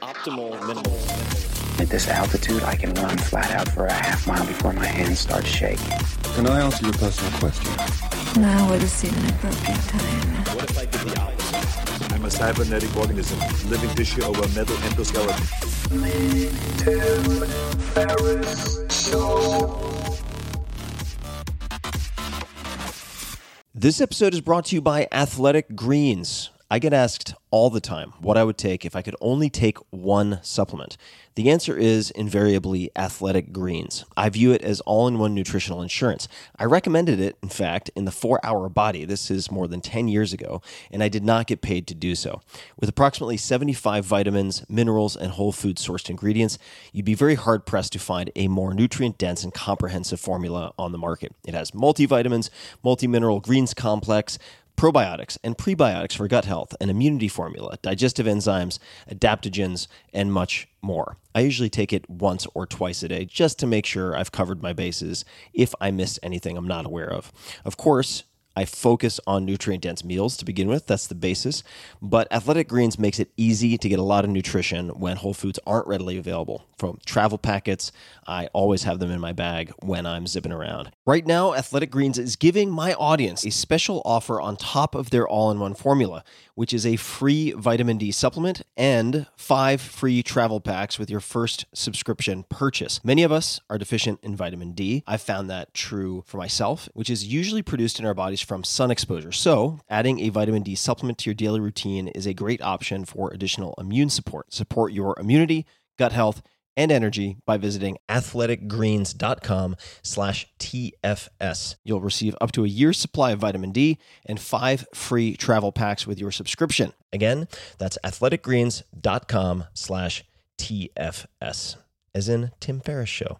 optimal minimal. At this altitude, I can run flat out for a half mile before my hands start shaking. Can I ask you a personal question? Now would seem an appropriate time. What if I did the opposite? I'm a cybernetic organism, living tissue over metal endoskeleton. Tim Ferriss Show. This episode is brought to you by Athletic Greens. I get asked all the time what I would take if I could only take one supplement. The answer is invariably Athletic Greens. I view it as all-in-one nutritional insurance. I recommended it, in fact, in the 4-Hour Body. This is more than 10 years ago, and I did not get paid to do so. With approximately 75 vitamins, minerals, and whole food-sourced ingredients, you'd be very hard-pressed to find a more nutrient-dense and comprehensive formula on the market. It has multivitamins, multi-mineral greens complex, probiotics and prebiotics for gut health, an immunity formula, digestive enzymes, adaptogens, and much more. I usually take it once or twice a day just to make sure I've covered my bases if I missed anything I'm not aware of. Of course, I focus on nutrient-dense meals to begin with. That's the basis. But Athletic Greens makes it easy to get a lot of nutrition when whole foods aren't readily available. From travel packets, I always have them in my bag when I'm zipping around. Right now, Athletic Greens is giving my audience a special offer on top of their all-in-one formula, which is a free vitamin D supplement and 5 free travel packs with your first subscription purchase. Many of us are deficient in vitamin D. I've found that true for myself, which is usually produced in our bodies from sun exposure. So, adding a vitamin D supplement to your daily routine is a great option for additional immune support. Support your immunity, gut health, and energy by visiting athleticgreens.com/TFS. You'll receive up to a year's supply of vitamin D and 5 free travel packs with your subscription. Again, that's athleticgreens.com/TFS, as in Tim Ferriss Show.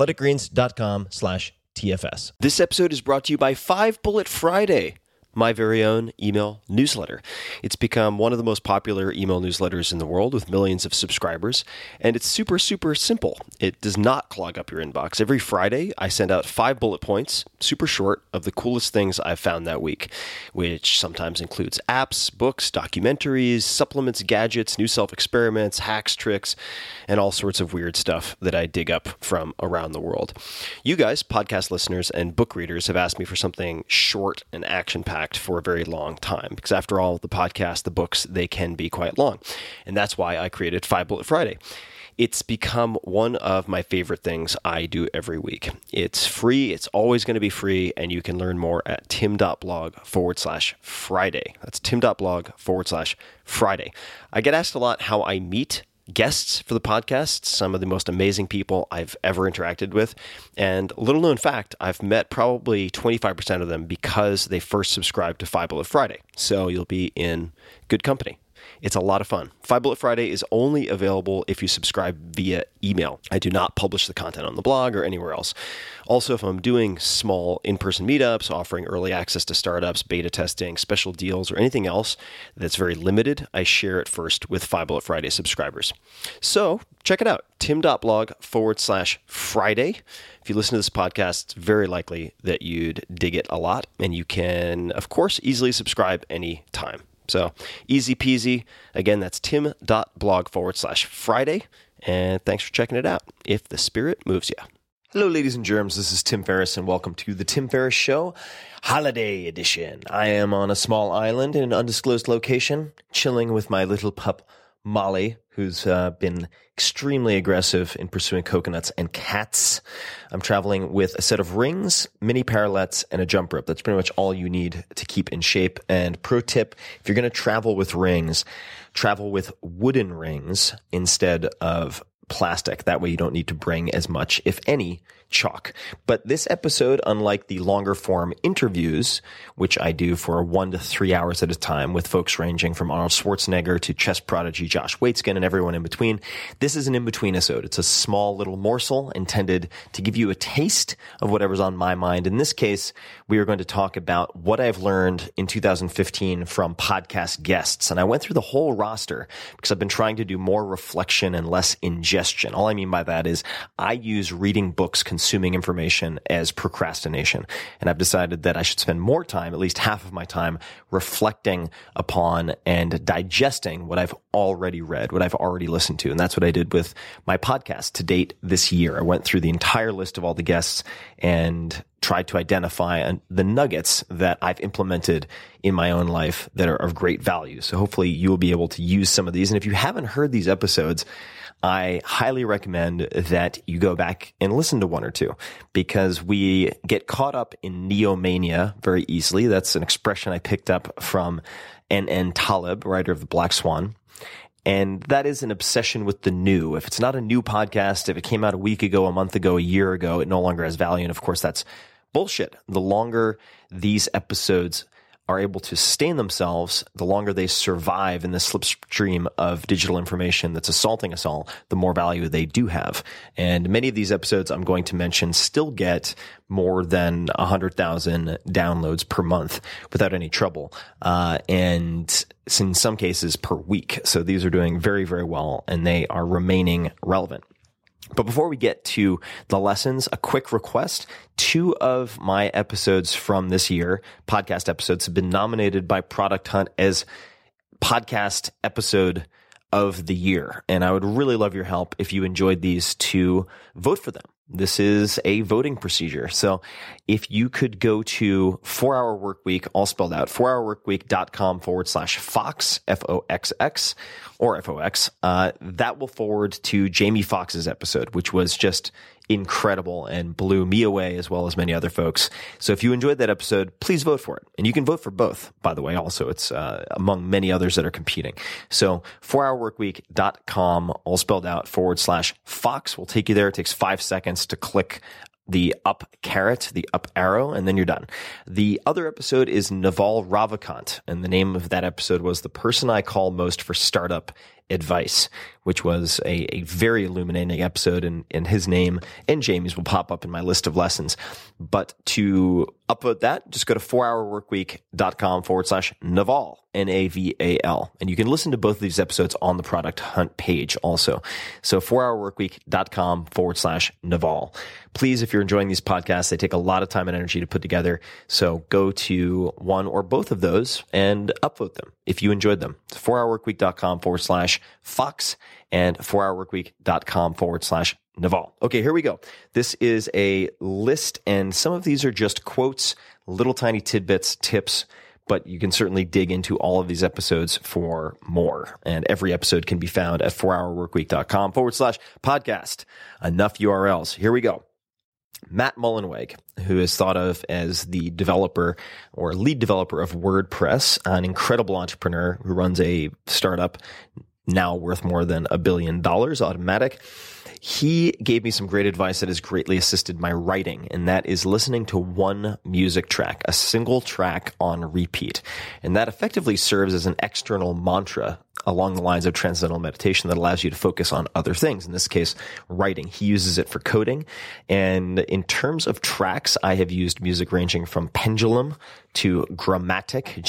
athleticgreens.com/TFS. This episode is brought to you by 5 Bullet Friday, my very own email newsletter. It's become one of the most popular email newsletters in the world with millions of subscribers, and it's super, super simple. It does not clog up your inbox. Every Friday, I send out 5 bullet points, super short, of the coolest things I've found that week, which sometimes includes apps, books, documentaries, supplements, gadgets, new self-experiments, hacks, tricks, and all sorts of weird stuff that I dig up from around the world. You guys, podcast listeners and book readers, have asked me for something short and action-packed for a very long time, because after all, the podcast, the books, they can be quite long. And that's why I created 5 Bullet Friday. It's become one of my favorite things I do every week. It's free. It's always going to be free. And you can learn more at tim.blog/Friday. That's tim.blog/Friday. I get asked a lot how I meet guests for the podcast, some of the most amazing people I've ever interacted with. And little known fact, I've met probably 25% of them because they first subscribed to 5 Bullet Friday. So you'll be in good company. It's a lot of fun. 5 Bullet Friday is only available if you subscribe via email. I do not publish the content on the blog or anywhere else. Also, if I'm doing small in-person meetups, offering early access to startups, beta testing, special deals, or anything else that's very limited, I share it first with 5 Bullet Friday subscribers. So check it out, tim.blog/Friday. If you listen to this podcast, it's very likely that you'd dig it a lot, and you can, of course, easily subscribe anytime. So easy peasy. Again, that's tim.blog/Friday. And thanks for checking it out, if the spirit moves you. Hello, ladies and germs. This is Tim Ferriss, and welcome to the Tim Ferriss Show, Holiday Edition. I am on a small island in an undisclosed location, chilling with my little pup, Molly, who's been extremely aggressive in pursuing coconuts and cats. I'm traveling with a set of rings, mini parallettes, and a jump rope. That's pretty much all you need to keep in shape. And pro tip, if you're going to travel with rings, travel with wooden rings instead of plastic. That way you don't need to bring as much, if any, chalk. But this episode, unlike the longer form interviews, which I do for 1 to 3 hours at a time with folks ranging from Arnold Schwarzenegger to chess prodigy Josh Waitzkin and everyone in between, this is an in-between episode. It's a small little morsel intended to give you a taste of whatever's on my mind. In this case, we are going to talk about what I've learned in 2015 from podcast guests. And I went through the whole roster because I've been trying to do more reflection and less ingestion digestion. All I mean by that is I use reading books, consuming information as procrastination. And I've decided that I should spend more time, at least half of my time, reflecting upon and digesting what I've already read, what I've already listened to. And that's what I did with my podcast to date this year. I went through the entire list of all the guests and tried to identify the nuggets that I've implemented in my own life that are of great value. So hopefully you will be able to use some of these. And if you haven't heard these episodes, I highly recommend that you go back and listen to one or two, because we get caught up in neomania very easily. That's an expression I picked up from N.N. Taleb, writer of The Black Swan. And that is an obsession with the new. If it's not a new podcast, if it came out a week ago, a month ago, a year ago, it no longer has value. And of course, that's bullshit. The longer these episodes are able to sustain themselves, the longer they survive in the slipstream of digital information that's assaulting us all, the more value they do have. And many of these episodes I'm going to mention still get more than 100,000 downloads per month without any trouble. And in some cases per week. So these are doing very, very well, and they are remaining relevant. But before we get to the lessons, a quick request. 2 of my episodes from this year, podcast episodes, have been nominated by Product Hunt as podcast episode of the year. And I would really love your help if you enjoyed these to vote for them. This is a voting procedure. So if you could go to 4-Hour Workweek, all spelled out, 4hourworkweek.com/Fox, Foxx, or FOX, that will forward to Jamie Foxx's episode, which was just incredible and blew me away as well as many other folks. So if you enjoyed that episode, please vote for it. And you can vote for both, by the way, also. It's among many others that are competing. So 4hourworkweek.com, all spelled out, /Fox will take you there. It takes 5 seconds to click the up caret, the up arrow, and then you're done. The other episode is Naval Ravikant, and the name of that episode was The Person I Call Most for Startup Advice, which was a very illuminating episode, and his name and Jamie's will pop up in my list of lessons. But to upvote that, just go to 4hourworkweek.com /Naval, Naval. And you can listen to both of these episodes on the Product Hunt page also. So 4hourworkweek.com /Naval. Please, if you're enjoying these podcasts, they take a lot of time and energy to put together. So go to one or both of those and upvote them if you enjoyed them. It's 4hourworkweek.com /Fox and 4hourworkweek.com /Naval. Okay, here we go. This is a list, and some of these are just quotes, little tiny tidbits, tips, but you can certainly dig into all of these episodes for more. And every episode can be found at 4hourworkweek.com /podcast. Enough URLs. Here we go. Matt Mullenweg, who is thought of as the developer or lead developer of WordPress, an incredible entrepreneur who runs a startup now worth more than $1 billion, Automatic. He gave me some great advice that has greatly assisted my writing, and that is listening to one music track, a single track on repeat. And that effectively serves as an external mantra along the lines of transcendental meditation that allows you to focus on other things. In this case, writing. He uses it for coding. And in terms of tracks, I have used music ranging from Pendulum to Grammatic,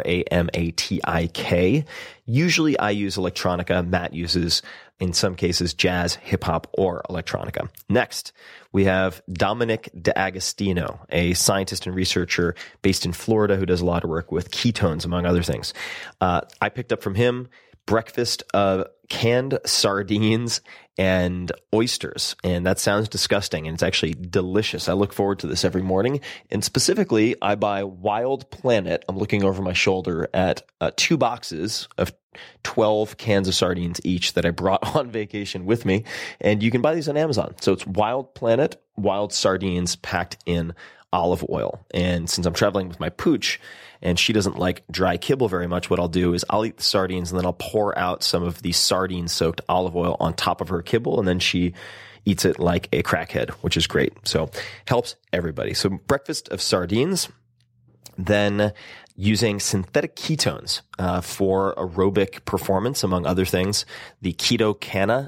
Gramatik. Usually I use electronica. Matt uses, in some cases, jazz, hip-hop, or electronica. Next, we have Dominic D'Agostino, a scientist and researcher based in Florida who does a lot of work with ketones, among other things. I picked up from him breakfast of canned sardines and oysters. And that sounds disgusting, and it's actually delicious. I look forward to this every morning. And specifically, I buy Wild Planet. I'm looking over my shoulder at 2 boxes of 12 cans of sardines each that I brought on vacation with me. And you can buy these on Amazon. So it's Wild Planet, wild sardines packed in olive oil. And since I'm traveling with my pooch and she doesn't like dry kibble very much, what I'll do is I'll eat the sardines and then I'll pour out some of the sardine-soaked olive oil on top of her kibble, and then she eats it like a crackhead, which is great. So helps everybody. So breakfast of sardines, then using synthetic ketones for aerobic performance, among other things. The Ketocana,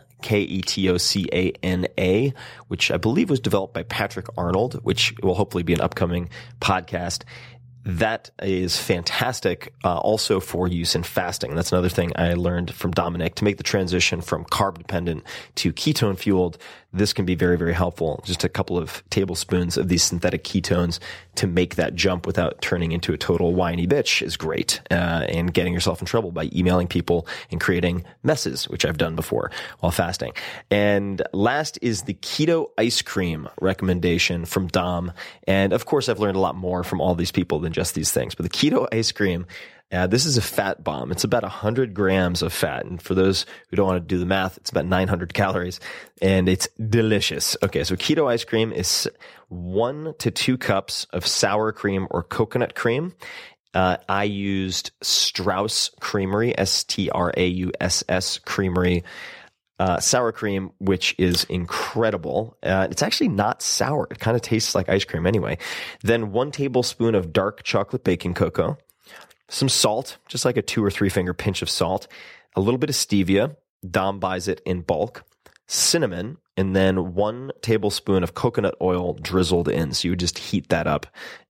Ketocana, which I believe was developed by Patrick Arnold, which will hopefully be an upcoming podcast. that is fantastic also for use in fasting. That's another thing I learned from Dominic. To make the transition from carb dependent to ketone fueled, this can be very, very helpful. Just a couple of tablespoons of these synthetic ketones to make that jump without turning into a total whiny bitch is great, and getting yourself in trouble by emailing people and creating messes, which I've done before while fasting. And last is the keto ice cream recommendation from Dom. And of course, I've learned a lot more from all these people than just these things. But the keto ice cream, this is a fat bomb. It's about 100 grams of fat. And for those who don't want to do the math, it's about 900 calories. And it's delicious. Okay, so keto ice cream is 1 to 2 cups of sour cream or coconut cream. I used Strauss Creamery, Strauss Creamery, sour cream, which is incredible. It's actually not sour. It kind of tastes like ice cream anyway. Then 1 tablespoon of dark chocolate baking cocoa, some salt, just like a 2 or 3 finger pinch of salt, a little bit of stevia. Dom buys it in bulk, cinnamon, and then 1 tablespoon of coconut oil drizzled in. So you would just heat that up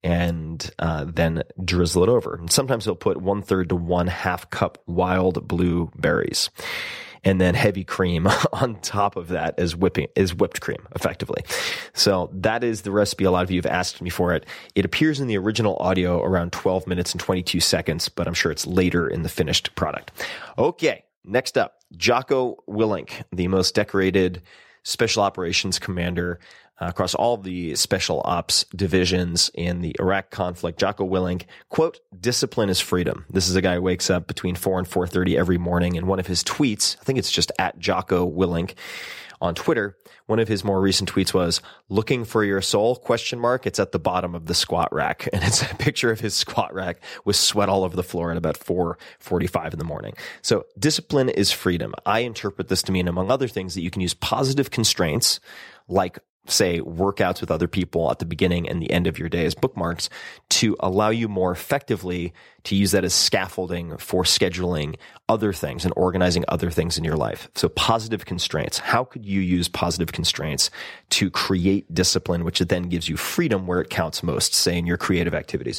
and then drizzle it over. And sometimes he'll put 1/3 to 1/2 cup wild blueberries. And then heavy cream on top of that is whipped cream, effectively. So that is the recipe. A lot of you have asked me for it. It appears in the original audio around 12 minutes and 22 seconds, but I'm sure it's later in the finished product. Okay, next up, Jocko Willink, the most decorated special operations commander across all the special ops divisions in the Iraq conflict. Jocko Willink, quote, "Discipline is freedom." This is a guy who wakes up between 4 and 4:30 every morning. And one of his tweets, I think it's just at Jocko Willink on Twitter, one of his more recent tweets was, "Looking for your soul?" ? It's at the bottom of the squat rack. And it's a picture of his squat rack with sweat all over the floor at about 4:45 in the morning. So discipline is freedom. I interpret this to mean, among other things, that you can use positive constraints like, say, workouts with other people at the beginning and the end of your day as bookmarks to allow you more effectively to use that as scaffolding for scheduling other things and organizing other things in your life. So positive constraints. How could you use positive constraints to create discipline, which then gives you freedom where it counts most, say in your creative activities?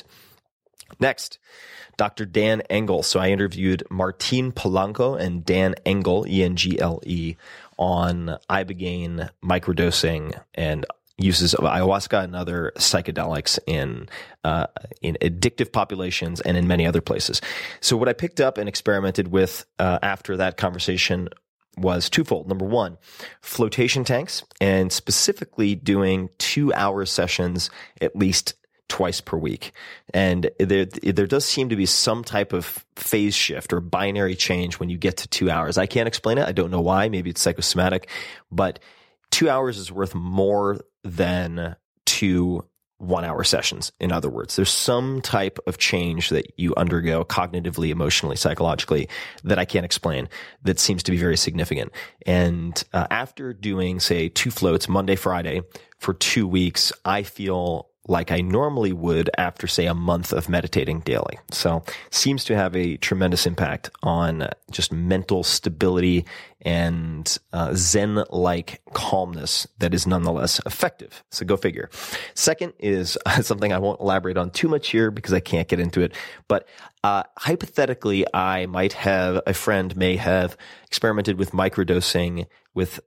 Next, Dr. Dan Engle. So I interviewed Martin Polanco and Dan Engle, Engle, on ibogaine, microdosing, and uses of ayahuasca and other psychedelics in addictive populations and in many other places. So what I picked up and experimented with after that conversation was twofold. Number one, flotation tanks, and specifically doing 2-hour sessions at least twice per week. And there does seem to be some type of phase shift or binary change when you get to 2 hours. I can't explain it. I don't know why. Maybe it's psychosomatic, but 2 hours is worth more than 2 1-hour sessions. In other words, there's some type of change that you undergo cognitively, emotionally, psychologically that I can't explain that seems to be very significant. And after doing, say, 2 floats Monday, Friday for 2 weeks, I feel like I normally would after, say, a month of meditating daily. So seems to have a tremendous impact on just mental stability and Zen-like calmness that is nonetheless effective. So go figure. Second is something I won't elaborate on too much here because I can't get into it. But hypothetically, a friend may have experimented with microdosing with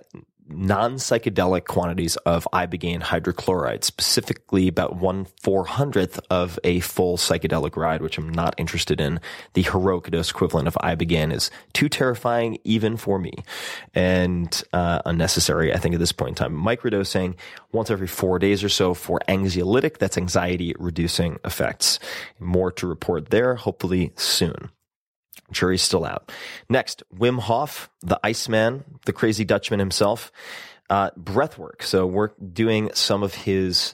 non-psychedelic quantities of ibogaine hydrochloride, specifically about 1/400th of a full psychedelic ride, which I'm not interested in. The heroic dose equivalent of ibogaine is too terrifying even for me and unnecessary, I think, at this point in time. Microdosing once every 4 days or so for anxiolytic, that's anxiety-reducing effects. More to report there, hopefully soon. Jury's still out. Next, Wim Hof, the Iceman, the crazy Dutchman himself, breath work. So we're doing some of his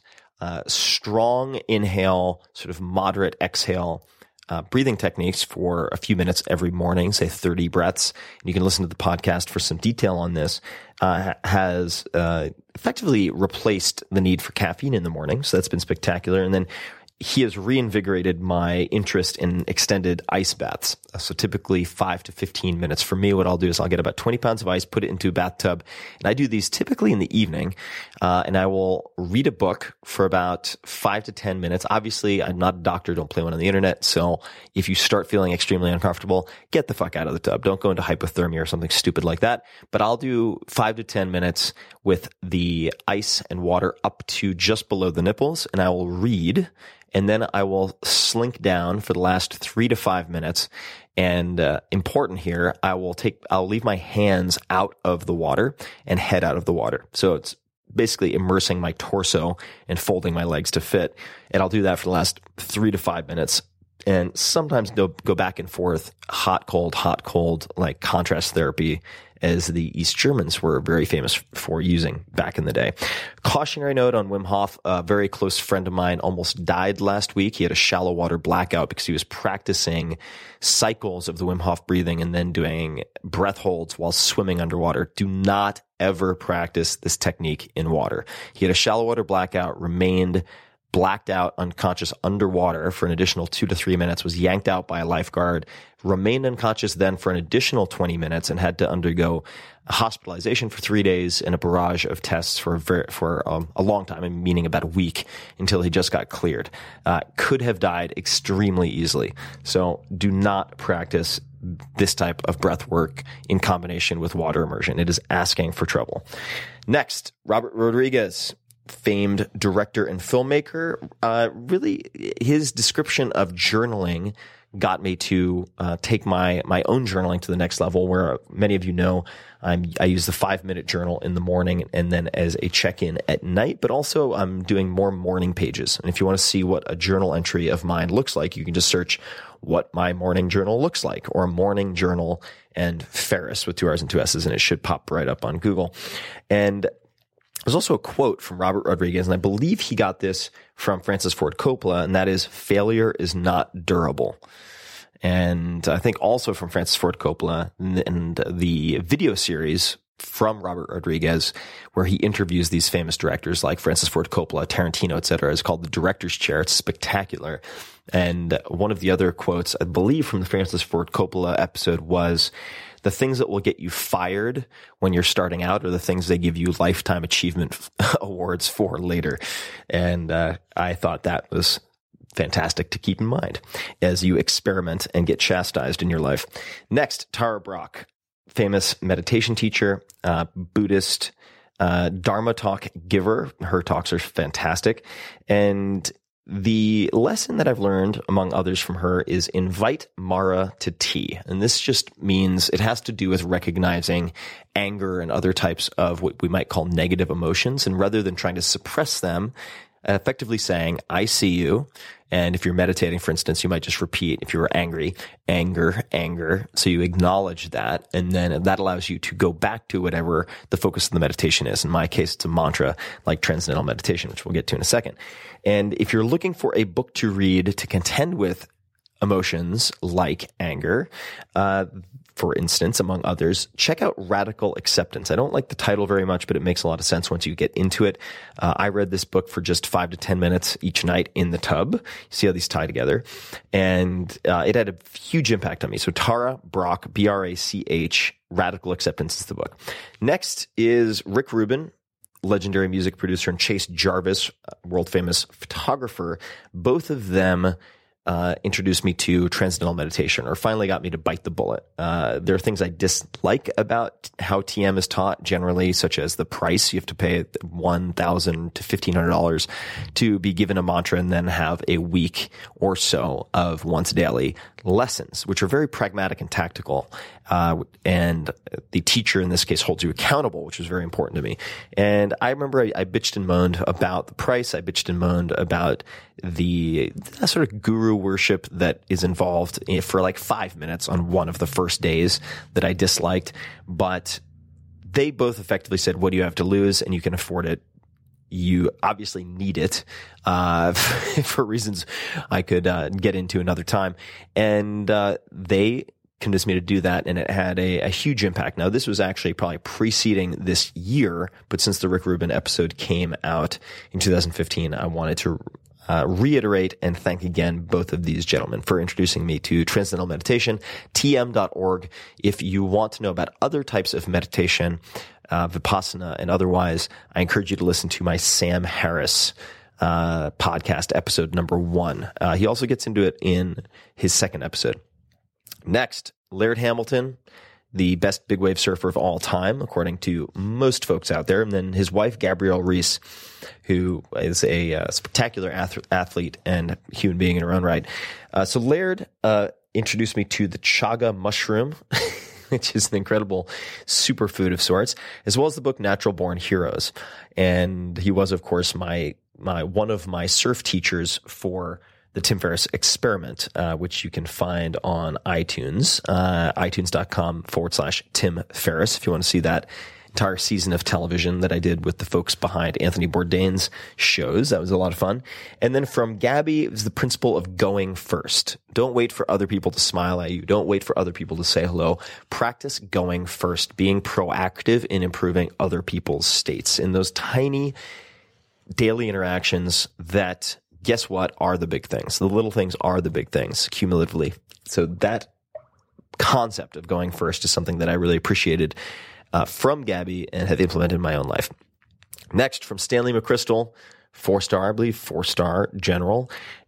strong inhale, sort of moderate exhale breathing techniques for a few minutes every morning, say 30 breaths. And you can listen to the podcast for some detail on this. Has effectively replaced the need for caffeine in the morning. So that's been spectacular. And then he has reinvigorated my interest in extended ice baths. So typically 5 to 15 minutes. For me, what I'll do is I'll get about 20 pounds of ice, put it into a bathtub, and I do these typically in the evening, and I will read a book for about 5 to 10 minutes. Obviously, I'm not a doctor, don't play one on the internet, so if you start feeling extremely uncomfortable, get the fuck out of the tub. Don't go into hypothermia or something stupid like that. But I'll do 5 to 10 minutes with the ice and water up to just below the nipples, and I will read, and then I will slink down for the last 3 to 5 minutes. And important here, I'll leave my hands out of the water and head out of the water. So it's basically immersing my torso and folding my legs to fit. And I'll do that for the last 3 to 5 minutes. And sometimes they'll go back and forth, hot, cold, like contrast therapy, as the East Germans were very famous for using back in the day. Cautionary note on Wim Hof, a very close friend of mine almost died last week. He had a shallow water blackout because he was practicing cycles of the Wim Hof breathing and then doing breath holds while swimming underwater. Do not ever practice this technique in water. He had a shallow water blackout, remained blacked out, unconscious underwater for an additional 2 to 3 minutes, was yanked out by a lifeguard, remained unconscious then for an additional 20 minutes, and had to undergo hospitalization for 3 days and a barrage of tests for a long time, meaning about a week, until he just got cleared. Could have died extremely easily. So do not practice this type of breath work in combination with water immersion. It is asking for trouble. Next, Robert Rodriguez, famed director and filmmaker. Really, his description of journaling got me to take my own journaling to the next level, where many of you know I use the 5-minute journal in the morning and then as a check-in at night, but also I'm doing more morning pages. And if you want to see what a journal entry of mine looks like, you can just search what my morning journal looks like, or morning journal and Ferris with 2 R's and 2 S's, and it should pop right up on Google. And there's also a quote from Robert Rodriguez, and I believe he got this from Francis Ford Coppola, and that is, failure is not durable. And I think also from Francis Ford Coppola and the video series from Robert Rodriguez, where he interviews these famous directors like Francis Ford Coppola, Tarantino, etc., is called The Director's Chair. It's spectacular. And one of the other quotes, I believe, from the Francis Ford Coppola episode was, the things that will get you fired when you're starting out are the things they give you lifetime achievement awards for later. And I thought that was fantastic to keep in mind as you experiment and get chastised in your life. Next, Tara Brach, famous meditation teacher, Buddhist, Dharma talk giver. Her talks are fantastic. And the lesson that I've learned, among others, from her is invite Mara to tea. And this just means it has to do with recognizing anger and other types of what we might call negative emotions. And rather than trying to suppress them, effectively saying, I see you. And if you're meditating, for instance, you might just repeat, if you were angry, anger, anger. So you acknowledge that. And then that allows you to go back to whatever the focus of the meditation is. In my case, it's a mantra like Transcendental Meditation, which we'll get to in a second. And if you're looking for a book to read to contend with emotions like anger, for instance, among others, check out Radical Acceptance. I don't like the title very much, but it makes a lot of sense once you get into it. I read this book for just 5 to 10 minutes each night in the tub. See how these tie together. And it had a huge impact on me. So Tara Brach, B-R-A-C-H, Radical Acceptance is the book. Next is Rick Rubin, legendary music producer, and Chase Jarvis, world-famous photographer. Both of them introduced me to Transcendental Meditation, or finally got me to bite the bullet. There are things I dislike about how TM is taught generally, such as the price. You have to pay $1,000 to $1,500 to be given a mantra and then have a week or so of once daily lessons, which are very pragmatic and tactical. And the teacher in this case holds you accountable, which is very important to me. And I remember I bitched and moaned about the price. I bitched and moaned about the sort of guru worship that is involved for like 5 minutes on one of the first days that I disliked. But they both effectively said, what do you have to lose? And you can afford it. You obviously need it for reasons I could get into another time. And they convinced me to do that, and it had a huge impact. Now, this was actually probably preceding this year, but since the Rick Rubin episode came out in 2015, I wanted to reiterate and thank again both of these gentlemen for introducing me to Transcendental Meditation, tm.org. If you want to know about other types of meditation, Vipassana and otherwise, I encourage you to listen to my Sam Harris podcast, episode number 1. He also gets into it in his second episode. Next, Laird Hamilton, the best big wave surfer of all time, according to most folks out there. And then his wife, Gabrielle Reese, who is a spectacular athlete and human being in her own right. So Laird introduced me to the chaga mushroom, which is an incredible superfood of sorts, as well as the book Natural Born Heroes. And he was, of course, one of my surf teachers for the Tim Ferriss Experiment, which you can find on iTunes, itunes.com/Tim Ferriss, if you want to see that entire season of television that I did with the folks behind Anthony Bourdain's shows. That was a lot of fun. And then from Gabby, it was the principle of going first. Don't wait for other people to smile at you. Don't wait for other people to say hello. Practice going first, being proactive in improving other people's states in those tiny daily interactions that, guess what, are the big things. The little things are the big things cumulatively. So that concept of going first is something that I really appreciated from Gabby and have implemented in my own life. Next, from Stanley McChrystal, 4-star, I believe, 4-star general.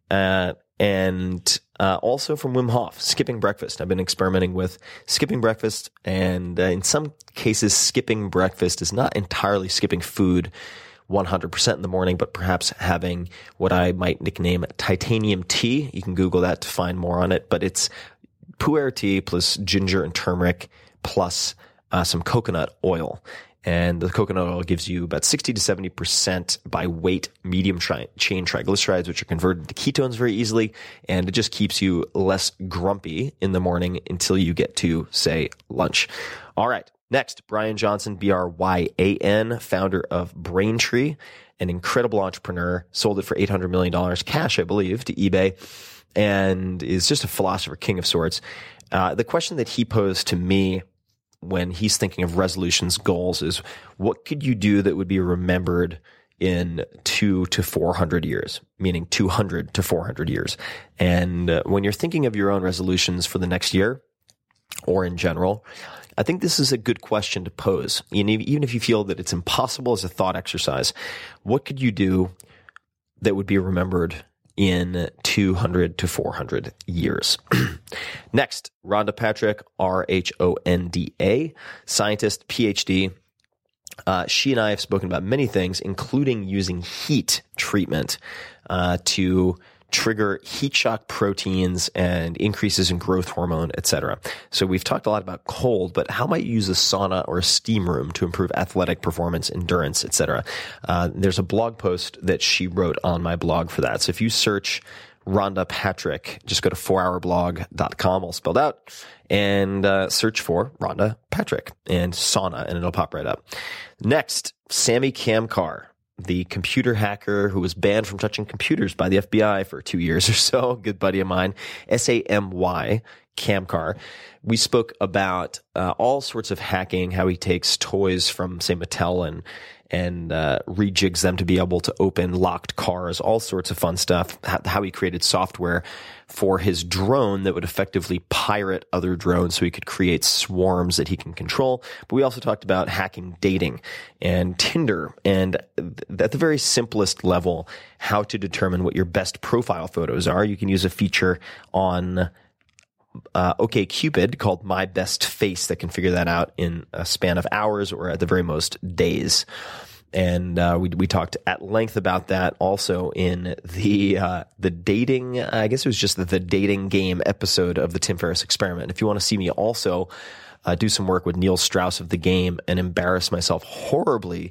And also from Wim Hof, skipping breakfast. I've been experimenting with skipping breakfast, and in some cases, skipping breakfast is not entirely skipping food 100% in the morning, but perhaps having what I might nickname titanium tea. You can Google that to find more on it, but it's pu'er tea plus ginger and turmeric plus some coconut oil. And the coconut oil gives you about 60 to 70% by weight medium chain triglycerides, which are converted to ketones very easily. And it just keeps you less grumpy in the morning until you get to, say, lunch. All right. Next, Brian Johnson, Bryan, founder of Braintree, an incredible entrepreneur, sold it for $800 million cash, I believe, to eBay, and is just a philosopher king of sorts. The question that he posed to me when he's thinking of resolutions, goals, is what could you do that would be remembered in 200 to 400 years, meaning 200 to 400 years. And when you're thinking of your own resolutions for the next year or in general, I think this is a good question to pose. Even if you feel that it's impossible as a thought exercise, what could you do that would be remembered in 200 to 400 years? Next, Rhonda Patrick, Rhonda, scientist, PhD. She and I have spoken about many things, including using heat treatment to trigger heat shock proteins and increases in growth hormone, etc. So we've talked a lot about cold, but how might you use a sauna or a steam room to improve athletic performance, endurance, etc.? There's a blog post that she wrote on my blog for that. So if you search Rhonda Patrick, just go to 4hourblog.com, all spelled out, and search for Rhonda Patrick and sauna, and it'll pop right up. Next, Sami Kamkar, the computer hacker who was banned from touching computers by the FBI for 2 years or so, a good buddy of mine, Samy Kamkar. We spoke about all sorts of hacking, how he takes toys from, say, Mattel and rejigs them to be able to open locked cars, all sorts of fun stuff, how he created software for his drone that would effectively pirate other drones so he could create swarms that he can control. But we also talked about hacking dating and Tinder, and at the very simplest level, how to determine what your best profile photos are. You can use a feature on OkCupid called My Best Face that can figure that out in a span of hours or at the very most days. And we talked at length about that also in the dating, I guess it was just the dating game episode of the Tim Ferriss Experiment. If you want to see me also do some work with Neil Strauss of The Game and embarrass myself horribly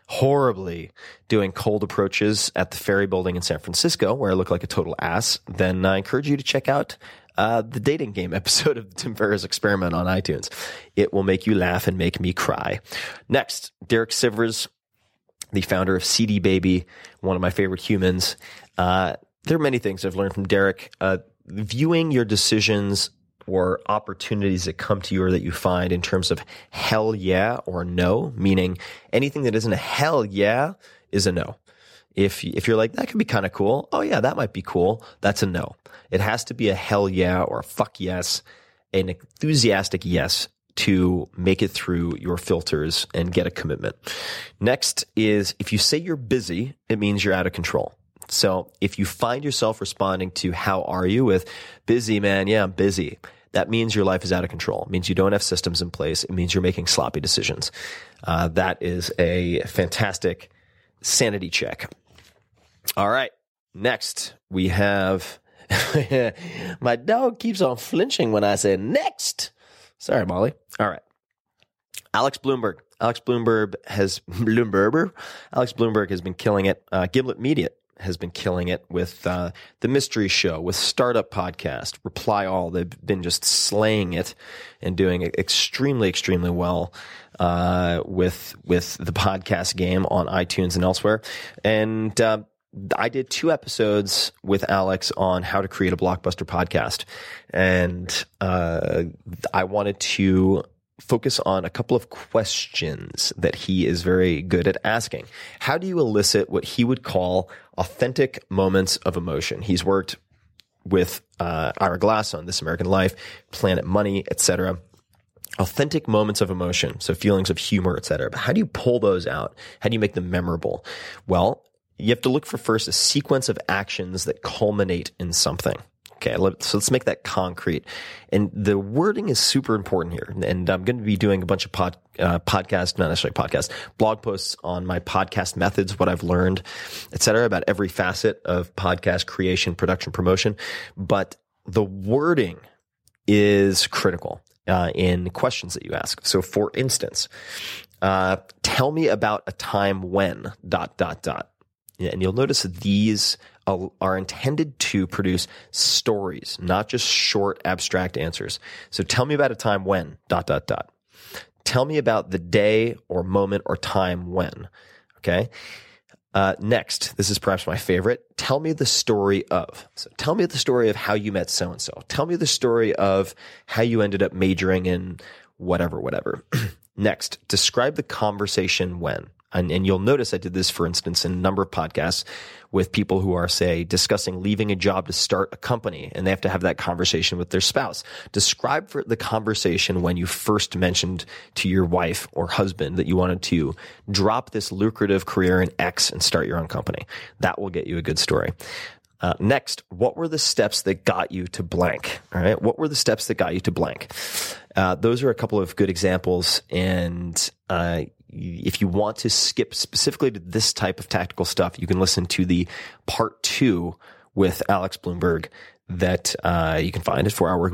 doing cold approaches at the Ferry Building in San Francisco, where I look like a total ass, then I encourage you to check out the dating game episode of the Tim Ferriss Experiment on iTunes. It will make you laugh and make me cry. Next, Derek Sivers, the founder of CD Baby, one of my favorite humans. There are many things I've learned from Derek. Viewing your decisions or opportunities that come to you or that you find in terms of hell yeah or no, meaning anything that isn't a hell yeah is a no. If you're like, that could be kind of cool. Oh yeah, that might be cool. That's a no. It has to be a hell yeah or a fuck yes, an enthusiastic yes to make it through your filters and get a commitment. Next is, if you say you're busy, it means you're out of control. So if you find yourself responding to how are you with busy, man, yeah, I'm busy, that means your life is out of control. It means you don't have systems in place. It means you're making sloppy decisions. That is a fantastic sanity check. All right. Next, we have my dog keeps on flinching when I say next. Sorry, Molly. All right. Alex Bloomberg. Alex Bloomberg has been killing it. Gimlet Media has been killing it with the Mystery Show, with Startup Podcast, Reply All. They've been just slaying it and doing extremely, extremely well with the podcast game on iTunes and elsewhere. And I did 2 episodes with Alex on how to create a blockbuster podcast. And I wanted to focus on a couple of questions that he is very good at asking. How do you elicit what he would call authentic moments of emotion? He's worked with Ira Glass on This American Life, Planet Money, etc. Authentic moments of emotion, so feelings of humor, etc. But how do you pull those out? How do you make them memorable? Well, you have to look for first a sequence of actions that culminate in something. Okay, so let's make that concrete. And the wording is super important here. And I'm going to be doing a bunch of blog posts on my podcast methods, what I've learned, et cetera, about every facet of podcast creation, production, promotion. But the wording is critical in questions that you ask. So for instance, tell me about a time when ... And you'll notice that these are intended to produce stories, not just short, abstract answers. So tell me about a time when ... Tell me about the day or moment or time when. Okay. Next, this is perhaps my favorite. Tell me the story of. So tell me the story of how you met so-and-so. Tell me the story of how you ended up majoring in whatever. Next, describe the conversation when. And you'll notice I did this, for instance, in a number of podcasts with people who are, say, discussing leaving a job to start a company, and they have to have that conversation with their spouse. Describe for the conversation when you first mentioned to your wife or husband that you wanted to drop this lucrative career in X and start your own company. That will get you a good story. Next, what were the steps that got you to blank? All right. What were the steps that got you to blank? Those are a couple of good examples. And, if you want to skip specifically to this type of tactical stuff, you can listen to the part 2 with Alex Bloomberg that, you can find at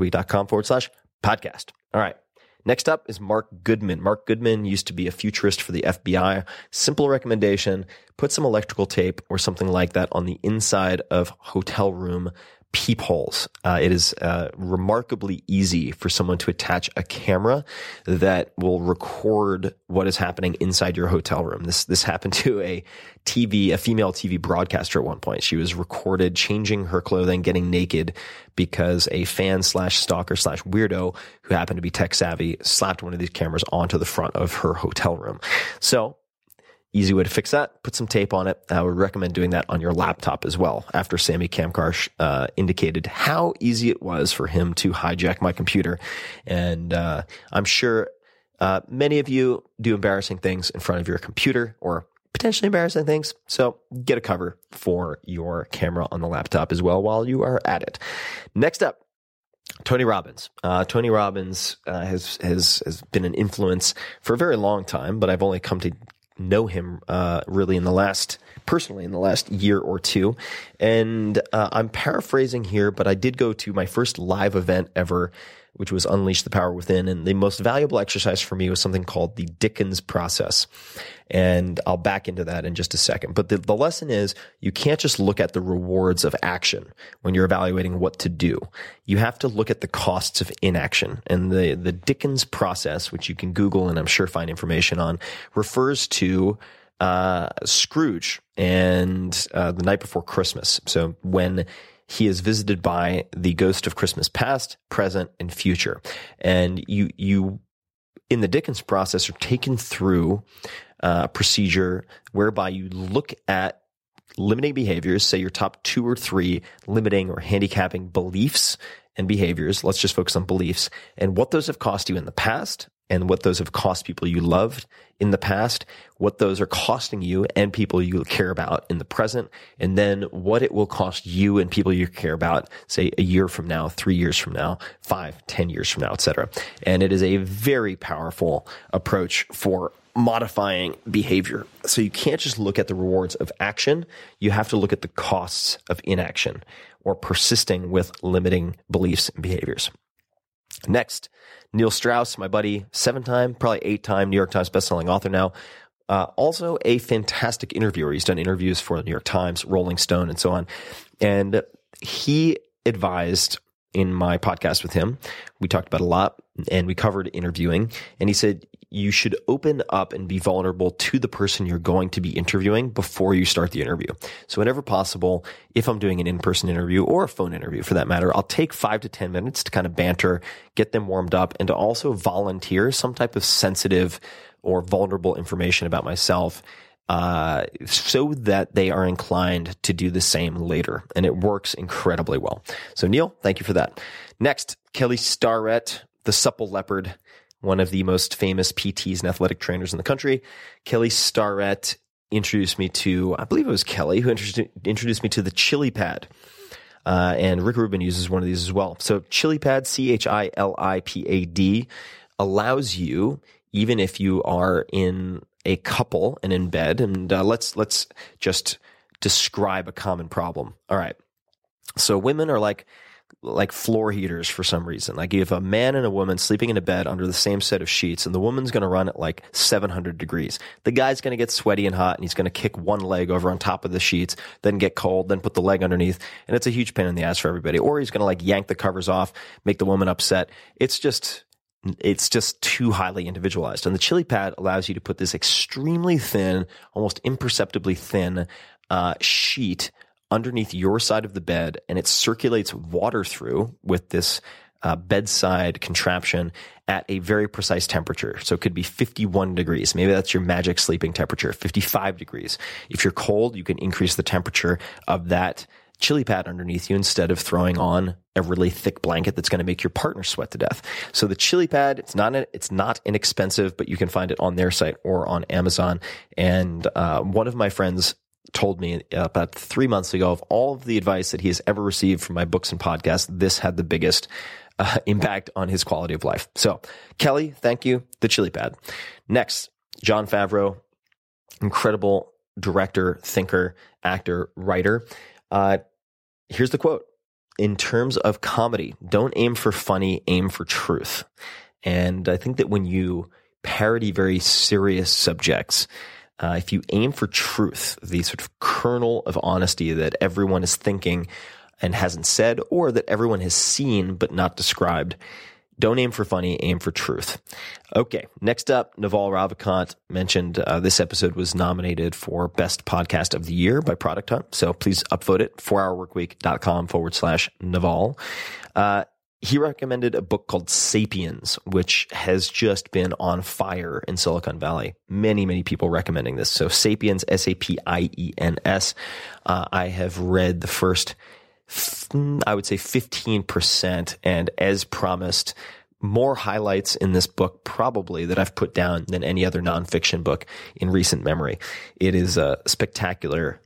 4hourworkweek.com/podcast. All right. Next up is Mark Goodman. Mark Goodman used to be a futurist for the FBI. Simple recommendation, put some electrical tape or something like that on the inside of hotel room peepholes. It is remarkably easy for someone to attach a camera that will record what is happening inside your hotel room. This happened to a female TV broadcaster at one point. She was recorded changing her clothing, getting naked because a fan / stalker / weirdo who happened to be tech savvy slapped one of these cameras onto the front of her hotel room. So, easy way to fix that, put some tape on it. I would recommend doing that on your laptop as well, after Sammy Kamkar indicated how easy it was for him to hijack my computer. And I'm sure many of you do embarrassing things in front of your computer, or potentially embarrassing things. So get a cover for your camera on the laptop as well while you are at it. Next up, Tony Robbins. Tony Robbins has been an influence for a very long time, but I've only come to know him really personally in the last year or two. And I'm paraphrasing here, but I did go to my first live event ever, which was Unleash the Power Within. And the most valuable exercise for me was something called the Dickens process. And I'll back into that in just a second. But the lesson is, you can't just look at the rewards of action when you're evaluating what to do. You have to look at the costs of inaction. And the Dickens process, which you can Google and I'm sure find information on, refers to Scrooge and The Night Before Christmas. So when he is visited by the ghost of Christmas past, present, and future. And you in the Dickens process are taken through a procedure whereby you look at limiting behaviors, say your top 2 or 3 limiting or handicapping beliefs and behaviors. Let's just focus on beliefs and what those have cost you in the past and what those have cost people you loved in the past, what those are costing you and people you care about in the present, and then what it will cost you and people you care about, say a year from now, 3 years from now, 5, 10 years from now, etc. And it is a very powerful approach for modifying behavior. So you can't just look at the rewards of action. You have to look at the costs of inaction or persisting with limiting beliefs and behaviors. Next, Neil Strauss, my buddy, 7-time, probably 8-time New York Times bestselling author now. Also a fantastic interviewer. He's done interviews for the New York Times, Rolling Stone, and so on. And he advised in my podcast with him, we talked about a lot and we covered interviewing. And he said, you should open up and be vulnerable to the person you're going to be interviewing before you start the interview. So whenever possible, if I'm doing an in-person interview or a phone interview for that matter, I'll take 5 to 10 minutes to kind of banter, get them warmed up, and to also volunteer some type of sensitive or vulnerable information about myself so that they are inclined to do the same later. And it works incredibly well. So Neil, thank you for that. Next, Kelly Starrett, the supple leopard, one of the most famous PTs and athletic trainers in the country. Kelly Starrett introduced me to, I believe it was Kelly who introduced me to the Chili Pad. And Rick Rubin uses one of these as well. So Chili Pad, CHILIPAD, allows you, even if you are in a couple and in bed, and let's just describe a common problem. All right. So women are like floor heaters for some reason. Like you have a man and a woman sleeping in a bed under the same set of sheets, and the woman's going to run at like 700 degrees. The guy's going to get sweaty and hot, and he's going to kick one leg over on top of the sheets, then get cold, then put the leg underneath, and it's a huge pain in the ass for everybody. Or he's going to like yank the covers off, make the woman upset. It's just too highly individualized. And the Chili Pad allows you to put this extremely thin, almost imperceptibly thin sheet underneath your side of the bed, and it circulates water through with this bedside contraption at a very precise temperature. So it could be 51 degrees. Maybe that's your magic sleeping temperature, 55 degrees. If you're cold, you can increase the temperature of that Chili Pad underneath you instead of throwing on a really thick blanket that's going to make your partner sweat to death. So the Chili Pad, it's not inexpensive, but you can find it on their site or on Amazon. And one of my friends told me about 3 months ago, of all of the advice that he has ever received from my books and podcasts, this had the biggest impact on his quality of life. So Kelly, thank you. The Chili Pad. Next, Jon Favreau, incredible director, thinker, actor, writer. Here's the quote. In terms of comedy, don't aim for funny, aim for truth. And I think that when you parody very serious subjects, if you aim for truth, the sort of kernel of honesty that everyone is thinking and hasn't said, or that everyone has seen but not described, don't aim for funny, aim for truth. Okay, next up, Naval Ravikant mentioned this episode was nominated for Best Podcast of the Year by Product Hunt. So please upvote it, 4hourworkweek.com/Naval. He recommended a book called Sapiens, which has just been on fire in Silicon Valley. Many, many people recommending this. So Sapiens, Sapiens. I have read the first, I would say 15%. And as promised, more highlights in this book probably that I've put down than any other nonfiction book in recent memory. It is a spectacular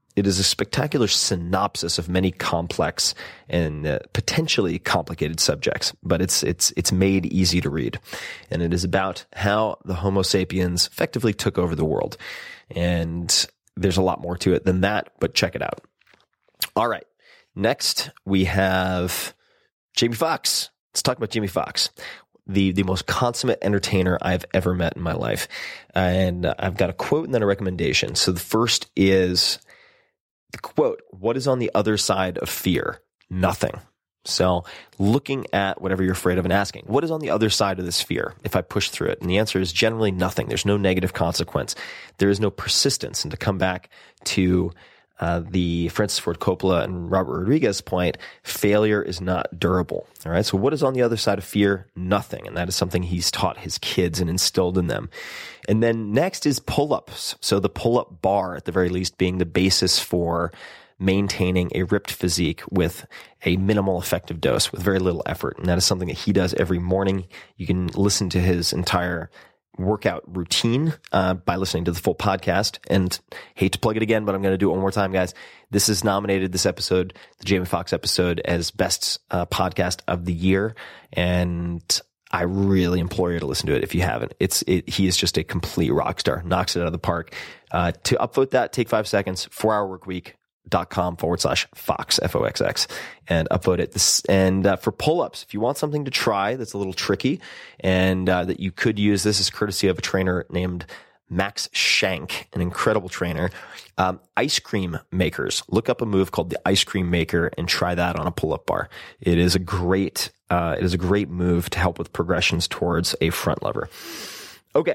synopsis of many complex and potentially complicated subjects, but it's made easy to read. And it is about how the Homo sapiens effectively took over the world. And there's a lot more to it than that, but check it out. All right. Next, we have Jamie Foxx. Let's talk about Jamie Foxx, the most consummate entertainer I've ever met in my life. And I've got a quote and then a recommendation. So the first is the quote, what is on the other side of fear? Nothing. So looking at whatever you're afraid of and asking, what is on the other side of this fear if I push through it? And the answer is generally nothing. There's no negative consequence. There is no persistence. And to come back to the Francis Ford Coppola and Robert Rodriguez point, failure is not durable. All right. So what is on the other side of fear? Nothing. And that is something he's taught his kids and instilled in them. And then next is pull-ups. So the pull-up bar, at the very least, being the basis for maintaining a ripped physique with a minimal effective dose with very little effort. And that is something that he does every morning. You can listen to his entire workout routine by listening to the full podcast. And hate to plug it again, but I'm going to do it one more time, guys. This is nominated, this episode, the Jamie Foxx episode, as best podcast of the year. And I really implore you to listen to it if you haven't. He is just a complete rock star, knocks it out of the park. To upvote that, take 5 seconds, 4hourworkweek.com/Fox, Foxx, and upvote it. And for pull-ups, if you want something to try that's a little tricky and that you could use, this is courtesy of a trainer named Max Shank, an incredible trainer. Ice cream makers. Look up a move called the ice cream maker and try that on a pull-up bar. It is a great move to help with progressions towards a front lever. Okay.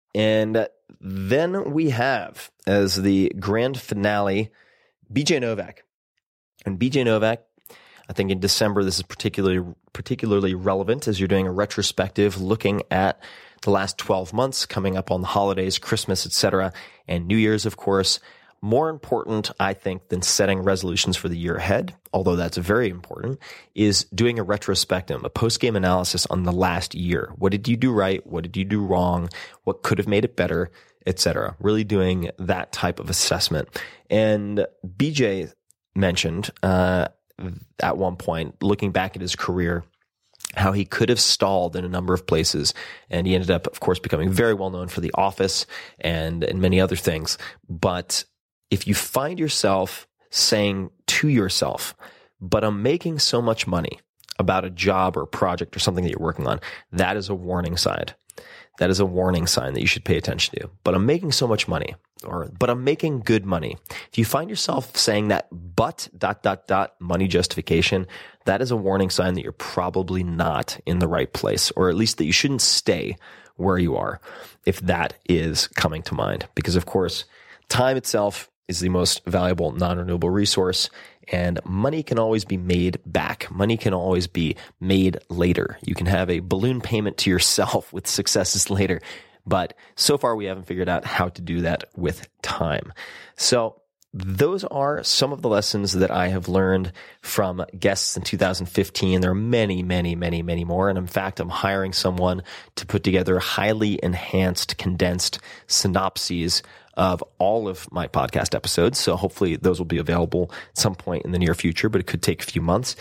And then we have, as the grand finale, BJ Novak. And BJ Novak, I think in December, this is particularly relevant as you're doing a retrospective looking at the last 12 months coming up on the holidays, Christmas, etc., and New Year's, of course. More important, I think, than setting resolutions for the year ahead, although that's very important, is doing a retrospective, a post-game analysis on the last year. What did you do right? What did you do wrong? What could have made it better, etc. Really doing that type of assessment. And BJ mentioned at one point, looking back at his career, how he could have stalled in a number of places. And he ended up, of course, becoming very well known for The Office and many other things. But if you find yourself saying to yourself, but I'm making so much money about a job or a project or something that you're working on, that is a warning sign. That is a warning sign that you should pay attention to. But I'm making so much money, but I'm making good money. If you find yourself saying that, but ... money justification, that is a warning sign that you're probably not in the right place, or at least that you shouldn't stay where you are if that is coming to mind. Because, of course, time itself is the most valuable non-renewable resource, and money can always be made back. Money can always be made later. You can have a balloon payment to yourself with successes later, but so far we haven't figured out how to do that with time. So those are some of the lessons that I have learned from guests in 2015. There are many, many, many, many more. And in fact, I'm hiring someone to put together highly enhanced, condensed synopses of all of my podcast episodes. So hopefully those will be available at some point in the near future, but it could take a few months.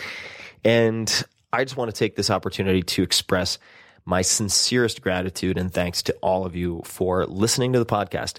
And I just want to take this opportunity to express my sincerest gratitude and thanks to all of you for listening to the podcast.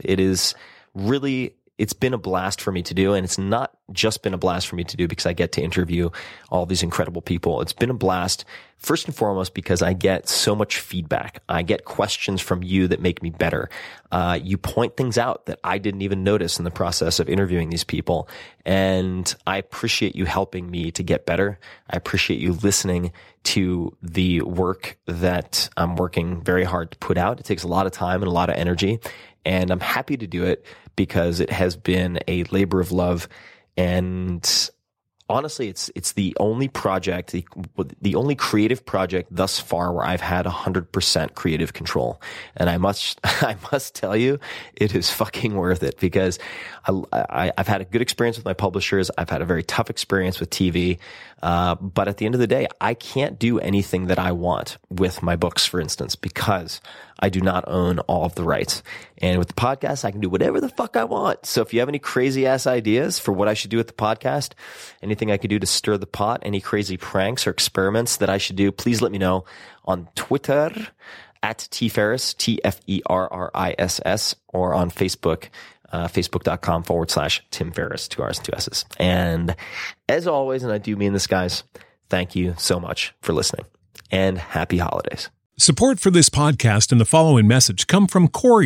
It's been a blast for me to do, and it's not just been a blast for me to do because I get to interview all these incredible people. It's been a blast, first and foremost, because I get so much feedback. I get questions from you that make me better. You point things out that I didn't even notice in the process of interviewing these people, and I appreciate you helping me to get better. I appreciate you listening to the work that I'm working very hard to put out. It takes a lot of time and a lot of energy, and I'm happy to do it because it has been a labor of love. And honestly, it's the only project, the only creative project thus far where I've had 100% creative control. And I must tell you, it is fucking worth it because I've had a good experience with my publishers. I've had a very tough experience with TV. But at the end of the day, I can't do anything that I want with my books, for instance, because I do not own all of the rights. And with the podcast, I can do whatever the fuck I want. So if you have any crazy ass ideas for what I should do with the podcast, anything I could do to stir the pot, any crazy pranks or experiments that I should do, please let me know on Twitter at tferriss, TFERRISS, or on Facebook, facebook.com/Tim Ferriss, 2 R's and 2 S's. And as always, and I do mean this, guys, thank you so much for listening and happy holidays. Support for this podcast and the following message come from Corient.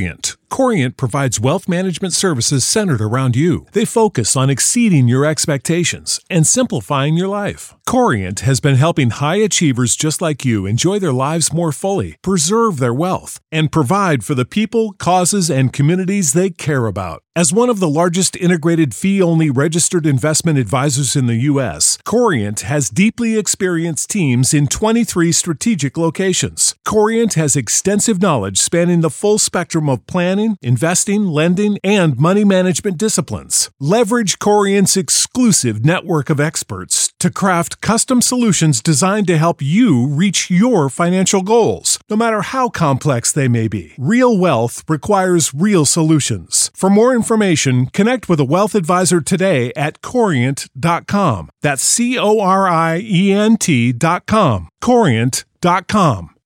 Corient provides wealth management services centered around you. They focus on exceeding your expectations and simplifying your life. Corient has been helping high achievers just like you enjoy their lives more fully, preserve their wealth, and provide for the people, causes, and communities they care about. As one of the largest integrated fee-only registered investment advisors in the U.S., Corient has deeply experienced teams in 23 strategic locations. Corient has extensive knowledge spanning the full spectrum of planning, investing, lending, and money management disciplines. Leverage Corient's exclusive network of experts to craft custom solutions designed to help you reach your financial goals, no matter how complex they may be. Real wealth requires real solutions. For more information, connect with a wealth advisor today at Corient.com. That's Corient.com. Corient.com.